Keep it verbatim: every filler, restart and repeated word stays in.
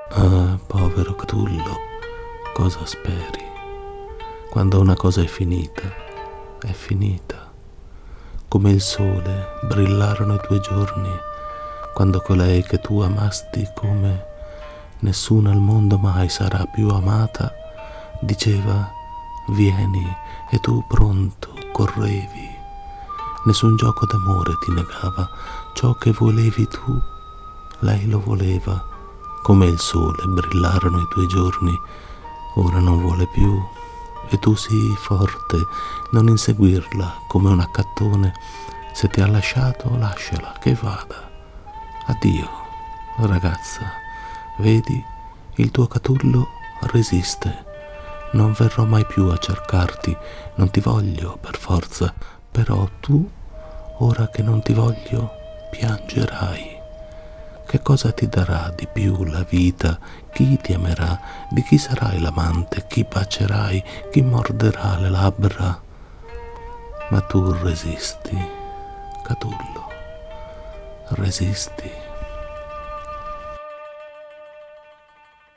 Ah, povero Cthulhu, cosa speri? Quando una cosa è finita, è finita. Come il sole brillarono i tuoi giorni, quando colei che tu amasti come nessuna al mondo mai sarà più amata, diceva vieni, e tu pronto correvi. Nessun gioco d'amore ti negava ciò che volevi tu, lei lo voleva. Come il sole brillarono i tuoi giorni, ora non vuole più, e tu sii forte, non inseguirla come un accattone. Se ti ha lasciato, lasciala, che vada. Addio, ragazza, vedi, il tuo Cthulhu resiste. Non verrò mai più a cercarti, non ti voglio per forza, però tu, ora che non ti voglio, piangerai. Che cosa ti darà di più la vita? Chi ti amerà? Di chi sarai l'amante? Chi bacerai? Chi morderà le labbra? Ma tu resisti, Cthulhu, resisti.